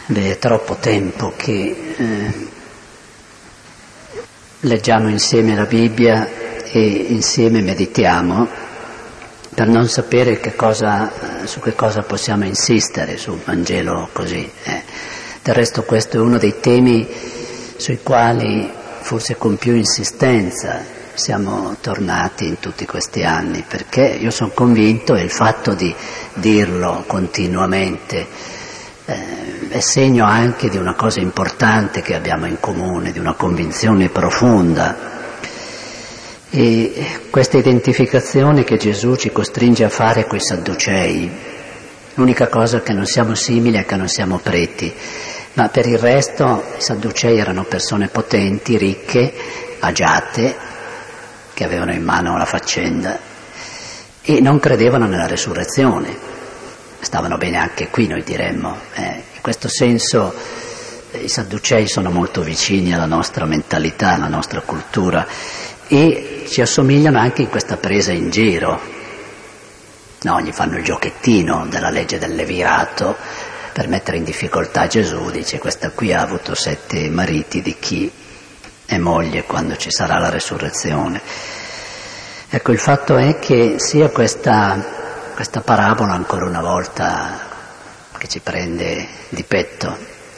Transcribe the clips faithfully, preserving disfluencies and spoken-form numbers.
Beh, è troppo tempo che eh, leggiamo insieme la Bibbia e insieme meditiamo per non sapere che cosa, su che cosa possiamo insistere sul Vangelo così. Eh. Del resto questo è uno dei temi sui quali forse con più insistenza siamo tornati in tutti questi anni, perché io sono convinto, e il fatto di dirlo continuamente eh, è segno anche di una cosa importante che abbiamo in comune, di una convinzione profonda. E questa identificazione che Gesù ci costringe a fare coi Sadducei, l'unica cosa che non siamo simili è che non siamo preti, ma per il resto i Sadducei erano persone potenti, ricche, agiate, che avevano in mano la faccenda e non credevano nella resurrezione. Stavano bene anche qui, noi diremmo. Eh, in questo senso eh, i Sadducei sono molto vicini alla nostra mentalità, alla nostra cultura, e ci assomigliano anche in questa presa in giro. No, gli fanno il giochettino della legge del levirato per mettere in difficoltà Gesù. Dice: questa qui ha avuto sette mariti, di chi è moglie quando ci sarà la resurrezione. Ecco, il fatto è che sia questa, questa parabola ancora una volta che ci prende di petto,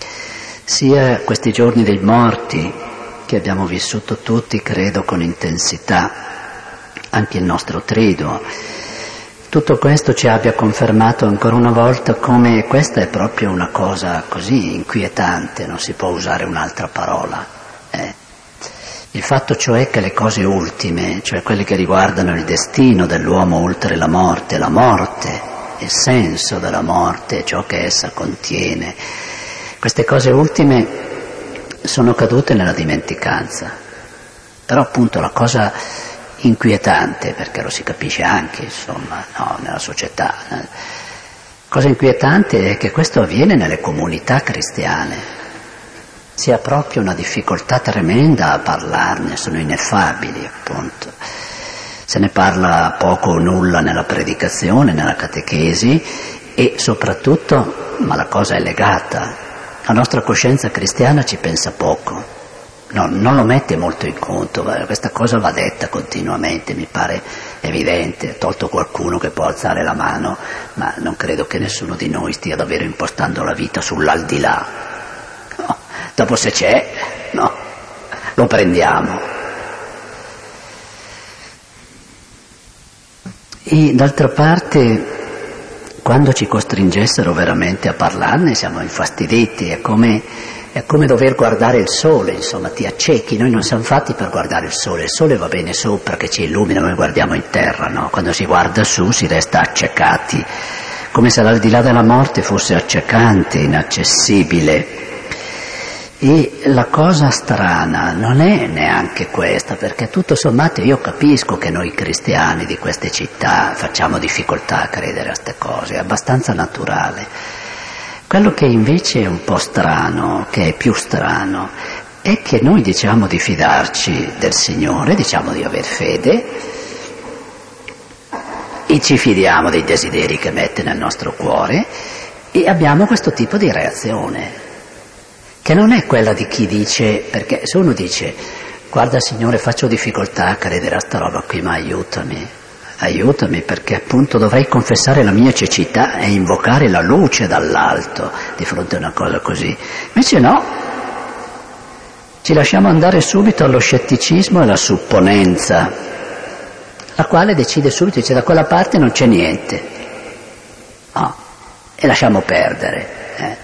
sia questi giorni dei morti che abbiamo vissuto tutti, credo, con intensità, anche il nostro triduo, tutto questo ci abbia confermato ancora una volta come questa è proprio una cosa così inquietante, non si può usare un'altra parola. Eh. Il fatto cioè che le cose ultime, cioè quelle che riguardano il destino dell'uomo oltre la morte, la morte, il senso della morte, ciò che essa contiene, queste cose ultime sono cadute nella dimenticanza. Però appunto la cosa inquietante, perché lo si capisce anche, insomma, no, nella società, la cosa inquietante è che questo avviene nelle comunità cristiane. Si ha proprio una difficoltà tremenda a parlarne, sono ineffabili, appunto. Se ne parla poco o nulla nella predicazione, nella catechesi, e soprattutto, ma la cosa è legata, la nostra coscienza cristiana ci pensa poco, no, non lo mette molto in conto, questa cosa va detta continuamente, mi pare evidente, tolto qualcuno che può alzare la mano, ma non credo che nessuno di noi stia davvero impostando la vita sull'aldilà. No. Dopo se c'è, no, lo prendiamo. E d'altra parte, quando ci costringessero veramente a parlarne siamo infastiditi, è come, è come dover guardare il sole, insomma, ti accechi. Noi non siamo fatti per guardare il sole, il sole va bene sopra che ci illumina, noi guardiamo in terra, no? Quando si guarda su si resta accecati, come se l'aldilà della morte fosse accecante, inaccessibile. E la cosa strana non è neanche questa, perché tutto sommato io capisco che noi cristiani di queste città facciamo difficoltà a credere a queste cose, è abbastanza naturale. Quello che invece è un po' strano, che è più strano, è che noi diciamo di fidarci del Signore, diciamo di aver fede e ci fidiamo dei desideri che mette nel nostro cuore e abbiamo questo tipo di reazione, che non è quella di chi dice, perché se uno dice guarda Signore faccio difficoltà a credere a sta roba qui, ma aiutami, aiutami perché appunto dovrei confessare la mia cecità e invocare la luce dall'alto di fronte a una cosa così. Invece no, ci lasciamo andare subito allo scetticismo e alla supponenza, la quale decide subito, dice da quella parte non c'è niente, no, e lasciamo perdere. Eh.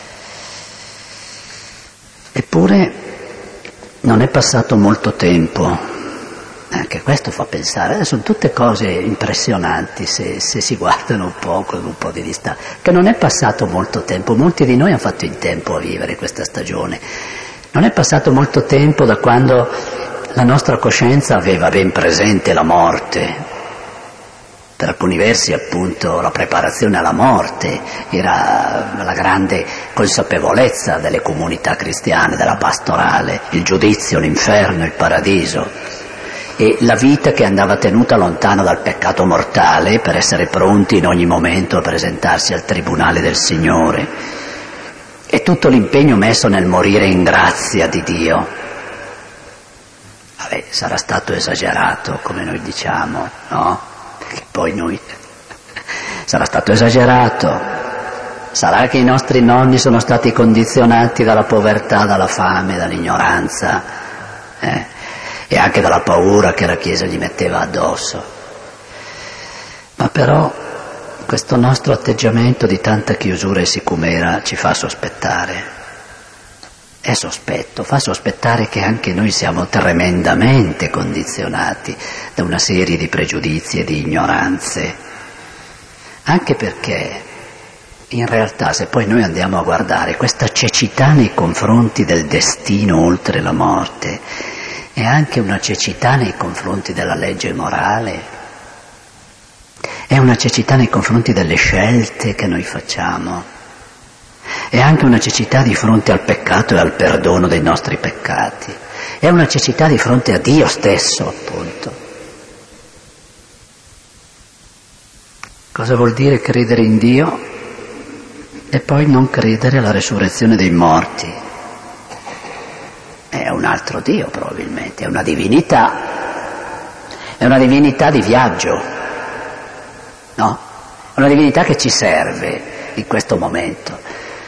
Eppure non è passato molto tempo, anche questo fa pensare, sono tutte cose impressionanti se, se si guardano un po' con un po' di distanza, che non è passato molto tempo, molti di noi hanno fatto in tempo a vivere questa stagione, non è passato molto tempo da quando la nostra coscienza aveva ben presente la morte. Per alcuni versi appunto la preparazione alla morte era la grande consapevolezza delle comunità cristiane, della pastorale, il giudizio, l'inferno, il paradiso e la vita che andava tenuta lontano dal peccato mortale per essere pronti in ogni momento a presentarsi al tribunale del Signore. e tutto l'impegno messo nel morire in grazia di Dio. Vabbè, sarà stato esagerato, come noi diciamo, no? Perché poi noi... sarà stato esagerato, sarà che i nostri nonni sono stati condizionati dalla povertà, dalla fame, dall'ignoranza, eh? e anche dalla paura che la Chiesa gli metteva addosso. Ma però questo nostro atteggiamento di tanta chiusura e sicumera ci fa sospettare. È sospetto, fa sospettare che anche noi siamo tremendamente condizionati da una serie di pregiudizi e di ignoranze. Anche perché, in realtà, se poi noi andiamo a guardare questa cecità nei confronti del destino oltre la morte, è anche una cecità nei confronti della legge morale, è una cecità nei confronti delle scelte che noi facciamo, è anche una cecità di fronte al peccato e al perdono dei nostri peccati, è una cecità di fronte a Dio stesso, appunto. Cosa vuol dire credere in Dio e poi non credere alla resurrezione dei morti? È un altro Dio probabilmente, è una divinità, è una divinità di viaggio. No? È una divinità che ci serve in questo momento,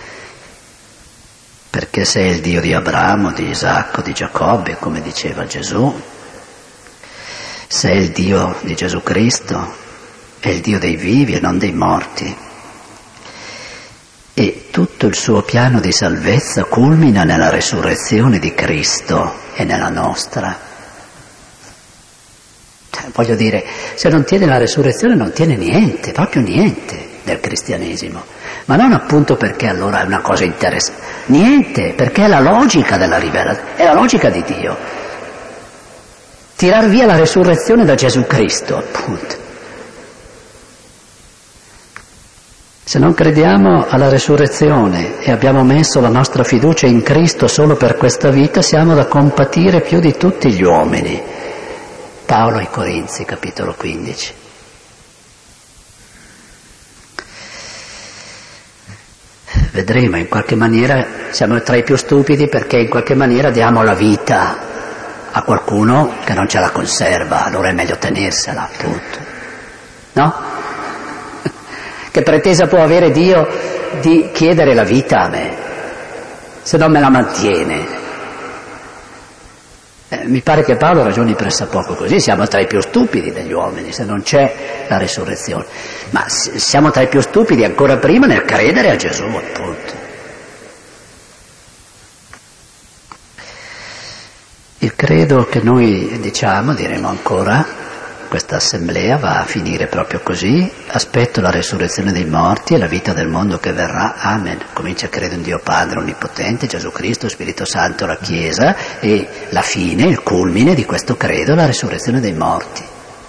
perché se è il Dio di Abramo, di Isacco, di Giacobbe, come diceva Gesù, se è il Dio di Gesù Cristo, è il Dio dei vivi e non dei morti, e tutto il suo piano di salvezza culmina nella resurrezione di Cristo e nella nostra. Voglio dire, se non tiene la resurrezione non tiene niente, proprio niente del cristianesimo, ma non appunto perché allora è una cosa interessante, niente, perché è la logica della rivelazione, è la logica di Dio. Tirar via la resurrezione da Gesù Cristo, appunto. Se non crediamo alla resurrezione e abbiamo messo la nostra fiducia in Cristo solo per questa vita, siamo da compatire più di tutti gli uomini. Paolo ai Corinzi, capitolo quindici. Vedremo, in qualche maniera siamo tra i più stupidi perché in qualche maniera diamo la vita a qualcuno che non ce la conserva, allora è meglio tenersela, appunto. No? Che pretesa può avere Dio di chiedere la vita a me, se non me la mantiene? Eh, mi pare che Paolo ragioni pressappoco così, siamo tra i più stupidi degli uomini se non c'è la resurrezione, ma siamo tra i più stupidi ancora prima nel credere a Gesù, appunto. Il credo che noi diciamo, diremo ancora, questa assemblea va a finire proprio così: aspetto la resurrezione dei morti e la vita del mondo che verrà. Amen. Comincia credo in Dio Padre Onnipotente, Gesù Cristo, Spirito Santo, la Chiesa, e la fine, il culmine di questo credo, la resurrezione dei morti.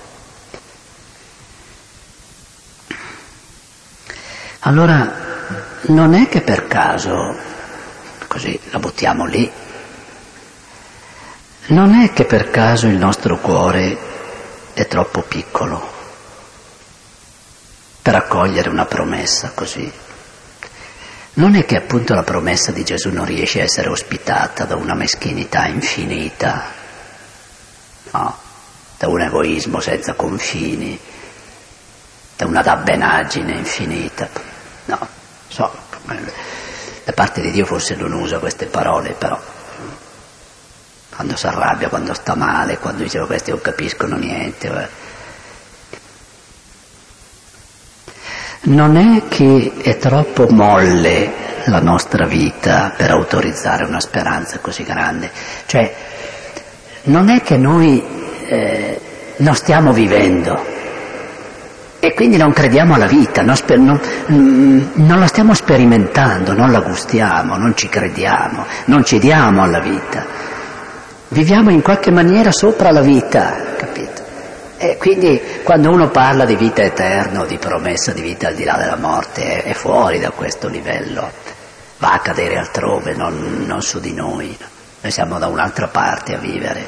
Allora, non è che per caso, così la buttiamo lì, non è che per caso il nostro cuore è troppo piccolo per accogliere una promessa così. Non è che appunto la promessa di Gesù non riesce a essere ospitata da una meschinità infinita, no, da un egoismo senza confini, da una dabbenaggine infinita. No, so, da parte di Dio forse non usa queste parole, però quando si arrabbia, quando sta male, quando dice questi non capiscono niente. Non è che è troppo molle la nostra vita per autorizzare una speranza così grande, cioè non è che noi eh, non stiamo vivendo e quindi non crediamo alla vita, non, sper- non, non la stiamo sperimentando, non la gustiamo, non ci crediamo, non ci diamo alla vita. Viviamo in qualche maniera sopra la vita, capito? E quindi quando uno parla di vita eterna o di promessa di vita al di là della morte è, è fuori da questo livello, va a cadere altrove, non, non su di noi. Noi siamo da un'altra parte a vivere.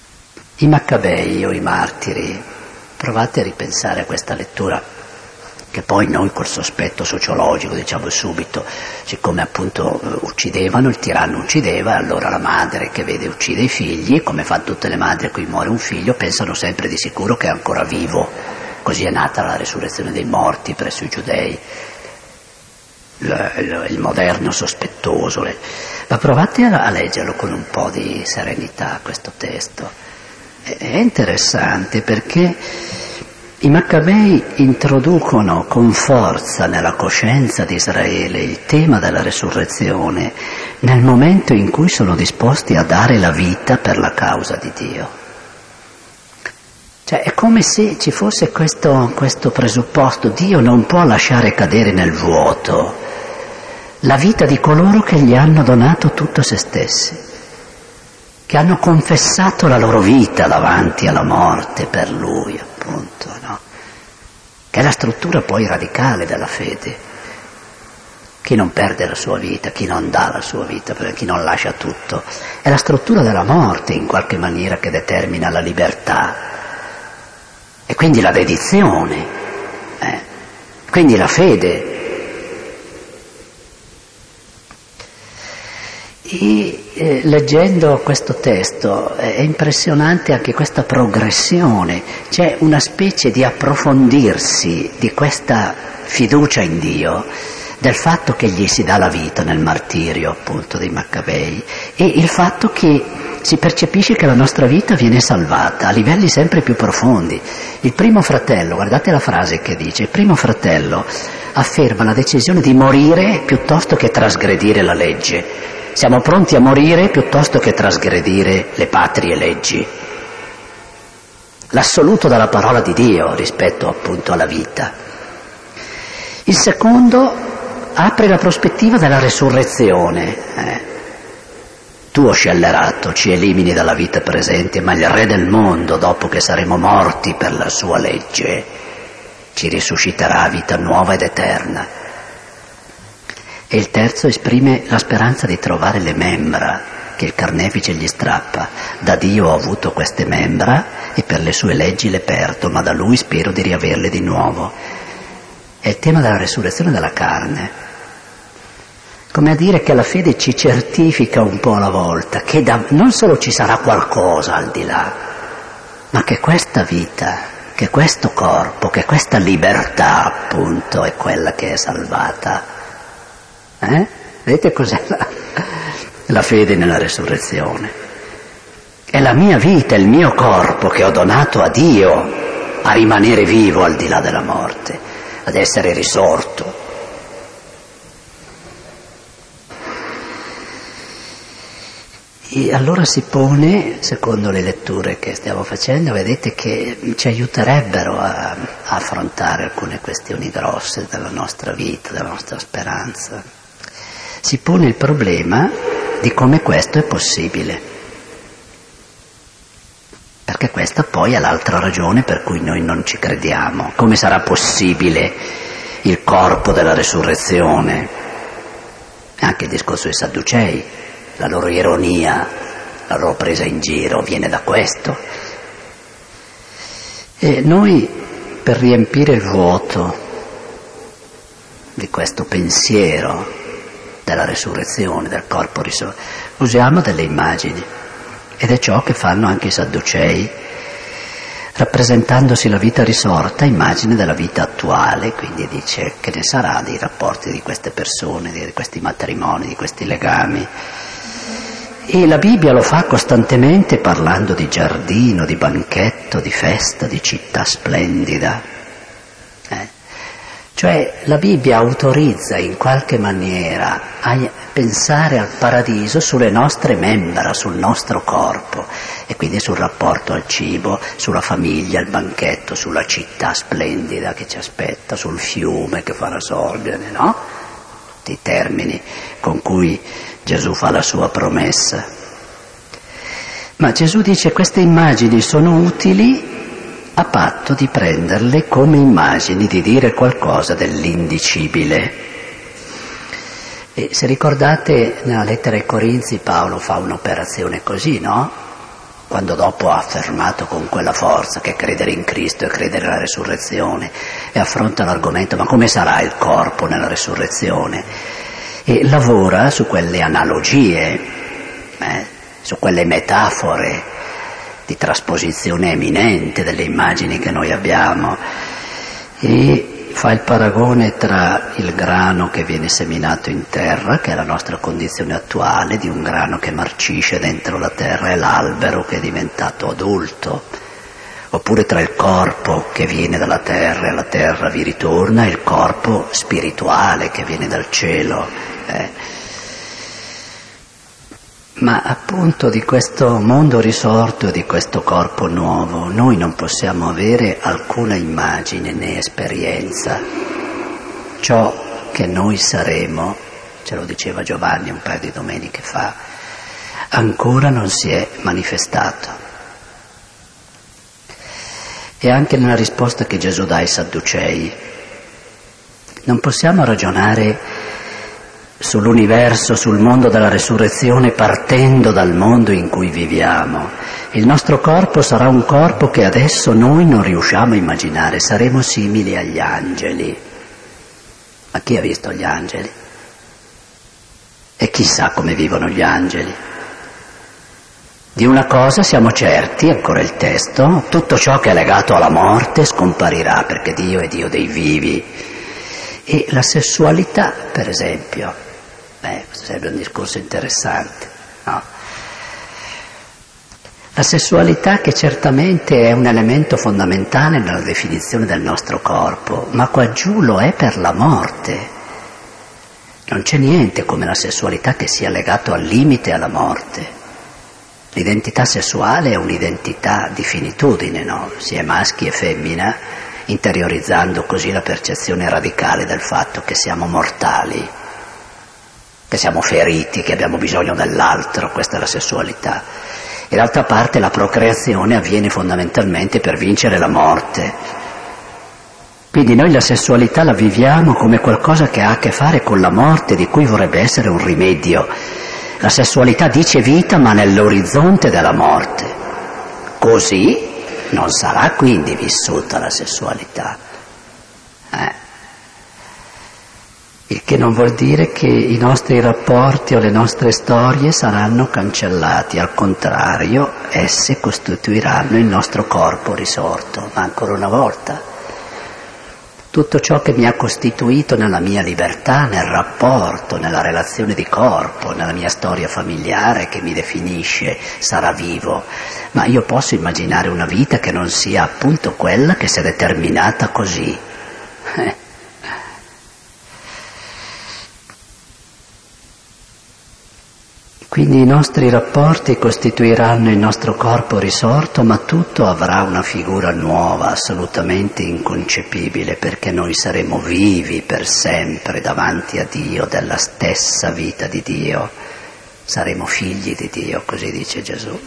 I Maccabei o i martiri, provate a ripensare a questa lettura che poi noi col sospetto sociologico diciamo subito, siccome appunto uccidevano, il tiranno uccideva, allora la madre che vede uccide i figli, come fanno tutte le madri a cui muore un figlio, pensano sempre di sicuro che è ancora vivo, così è nata la resurrezione dei morti presso i giudei, il, il, il moderno sospettoso. Ma provate a, a leggerlo con un po' di serenità questo testo, è, è interessante perché i Maccabei introducono con forza nella coscienza di Israele il tema della resurrezione nel momento in cui sono disposti a dare la vita per la causa di Dio. Cioè è come se ci fosse questo, questo presupposto: Dio non può lasciare cadere nel vuoto la vita di coloro che gli hanno donato tutto se stessi, che hanno confessato la loro vita davanti alla morte per Lui, appunto, no? Che è la struttura poi radicale della fede. Chi non perde la sua vita, chi non dà la sua vita, chi non lascia tutto, è la struttura della morte in qualche maniera che determina la libertà e quindi la dedizione, eh? Quindi la fede. E eh, leggendo questo testo è impressionante anche questa progressione, c'è una specie di approfondirsi di questa fiducia in Dio, del fatto che gli si dà la vita nel martirio appunto dei Maccabei, e il fatto che si percepisce che la nostra vita viene salvata a livelli sempre più profondi. Il primo fratello, guardate la frase che dice, il primo fratello afferma la decisione di morire piuttosto che trasgredire la legge. Siamo pronti a morire piuttosto che trasgredire le patrie leggi. L'assoluto della parola di Dio rispetto appunto alla vita. Il secondo apre la prospettiva della resurrezione. Eh. Tu, o scellerato, ci elimini dalla vita presente, ma il Re del mondo, dopo che saremo morti per la sua legge, ci risusciterà a vita nuova ed eterna. E il terzo esprime la speranza di trovare le membra che il carnefice gli strappa. Da Dio ho avuto queste membra e per le sue leggi le perdo, ma da Lui spero di riaverle di nuovo. È il tema della resurrezione della carne, come a dire che la fede ci certifica un po' alla volta che da, non solo ci sarà qualcosa al di là, ma che questa vita, che questo corpo, che questa libertà appunto è quella che è salvata. Eh? Vedete cos'è la, la fede nella resurrezione? È la mia vita, il mio corpo che ho donato a Dio a rimanere vivo al di là della morte, ad essere risorto. E allora si pone, secondo le letture che stiamo facendo, vedete che ci aiuterebbero a, a affrontare alcune questioni grosse della nostra vita, della nostra speranza. Si pone il problema di come questo è possibile, perché questa poi è l'altra ragione per cui noi non ci crediamo. Come sarà possibile il corpo della resurrezione? Anche il discorso dei Sadducei, la loro ironia, la loro presa in giro viene da questo. E noi, per riempire il vuoto di questo pensiero della resurrezione, del corpo risorto, usiamo delle immagini, ed è ciò che fanno anche i Sadducei, rappresentandosi la vita risorta, immagine della vita attuale, quindi dice che ne sarà dei rapporti di queste persone, di questi matrimoni, di questi legami. E la Bibbia lo fa costantemente parlando di giardino, di banchetto, di festa, di città splendida. Eh? Cioè la Bibbia autorizza in qualche maniera a pensare al paradiso sulle nostre membra, sul nostro corpo, e quindi sul rapporto al cibo, sulla famiglia, il banchetto, sulla città splendida che ci aspetta, sul fiume che farà sorgere, no? Tutti i termini con cui Gesù fa la sua promessa. Ma Gesù dice: queste immagini sono utili a patto di prenderle come immagini, di dire qualcosa dell'indicibile. E se ricordate, nella lettera ai Corinzi Paolo fa un'operazione così, no? quando dopo ha affermato con quella forza che credere in Cristo e credere nella resurrezione, e affronta l'argomento ma come sarà il corpo nella resurrezione, e lavora su quelle analogie, eh, su quelle metafore di trasposizione eminente delle immagini che noi abbiamo, e fa il paragone tra il grano che viene seminato in terra, che è la nostra condizione attuale, di un grano che marcisce dentro la terra, e l'albero che è diventato adulto, oppure tra il corpo che viene dalla terra e la terra vi ritorna, e il corpo spirituale che viene dal cielo. Eh. Ma appunto di questo mondo risorto e di questo corpo nuovo noi non possiamo avere alcuna immagine né esperienza. Ciò che noi saremo, ce lo diceva Giovanni un paio di domeniche fa, ancora non si è manifestato. E anche nella risposta che Gesù dà ai Sadducei, non possiamo ragionare sull'universo, sul mondo della resurrezione partendo dal mondo in cui viviamo. Il nostro corpo sarà un corpo che adesso noi non riusciamo a immaginare, saremo simili agli angeli. Ma chi ha visto gli angeli? E chissà come vivono gli angeli. Di una cosa siamo certi, ancora il testo, tutto ciò che è legato alla morte scomparirà, perché Dio è Dio dei vivi. E la sessualità, per esempio, beh, questo sarebbe un discorso interessante, no? La sessualità, che certamente è un elemento fondamentale nella definizione del nostro corpo, ma qua giù lo è per la morte. Non c'è niente come la sessualità che sia legato al limite e alla morte. L'identità sessuale è un'identità di finitudine, no? Si è maschi e femmina, interiorizzando così la percezione radicale del fatto che siamo mortali, che siamo feriti, che abbiamo bisogno dell'altro. Questa è la sessualità. E d'altra parte la procreazione avviene fondamentalmente per vincere la morte. Quindi noi la sessualità la viviamo come qualcosa che ha a che fare con la morte, di cui vorrebbe essere un rimedio. La sessualità dice vita, ma nell'orizzonte della morte. Così non sarà quindi vissuta la sessualità. Eh. Il che non vuol dire che i nostri rapporti o le nostre storie saranno cancellati, al contrario, esse costituiranno il nostro corpo risorto. Ma ancora una volta, tutto ciò che mi ha costituito nella mia libertà, nel rapporto, nella relazione di corpo, nella mia storia familiare che mi definisce, sarà vivo. Ma io posso immaginare una vita che non sia appunto quella che si è determinata così. Eh. Quindi i nostri rapporti costituiranno il nostro corpo risorto, ma tutto avrà una figura nuova, assolutamente inconcepibile, perché noi saremo vivi per sempre davanti a Dio, della stessa vita di Dio. Saremo figli di Dio, così dice Gesù.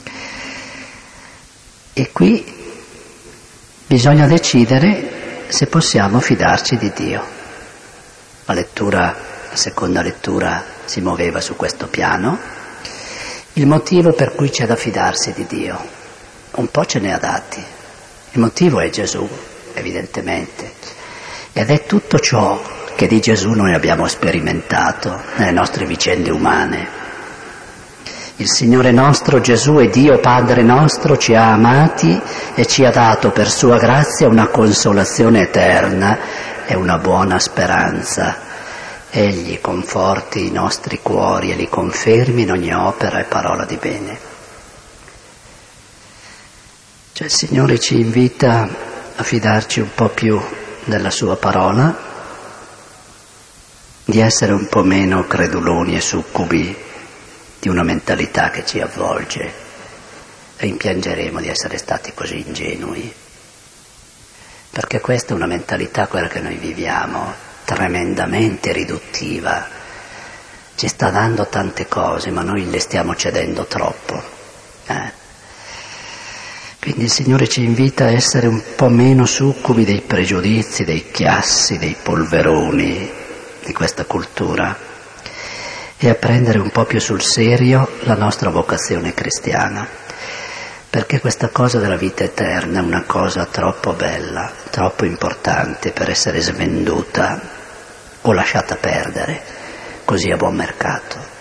E qui bisogna decidere se possiamo fidarci di Dio. La lettura, la seconda lettura si muoveva su questo piano. Il motivo per cui c'è da fidarsi di Dio, un po' ce ne ha dati. Il motivo è Gesù, evidentemente, ed è tutto ciò che di Gesù noi abbiamo sperimentato nelle nostre vicende umane. Il Signore nostro Gesù e Dio Padre nostro ci ha amati e ci ha dato per sua grazia una consolazione eterna e una buona speranza. Egli conforti i nostri cuori e li confermi in ogni opera e parola di bene. Cioè il Signore ci invita a fidarci un po' più della sua parola, di essere un po' meno creduloni e succubi di una mentalità che ci avvolge. Rimpiangeremo di essere stati così ingenui, perché questa è una mentalità, quella che noi viviamo, tremendamente riduttiva. Ci sta dando tante cose, ma noi le stiamo cedendo troppo. Eh? Quindi il Signore ci invita a essere un po' meno succubi dei pregiudizi, dei chiassi, dei polveroni di questa cultura, e a prendere un po' più sul serio la nostra vocazione cristiana. perché questa cosa della vita eterna è una cosa troppo bella, troppo importante per essere svenduta o lasciata perdere così a buon mercato.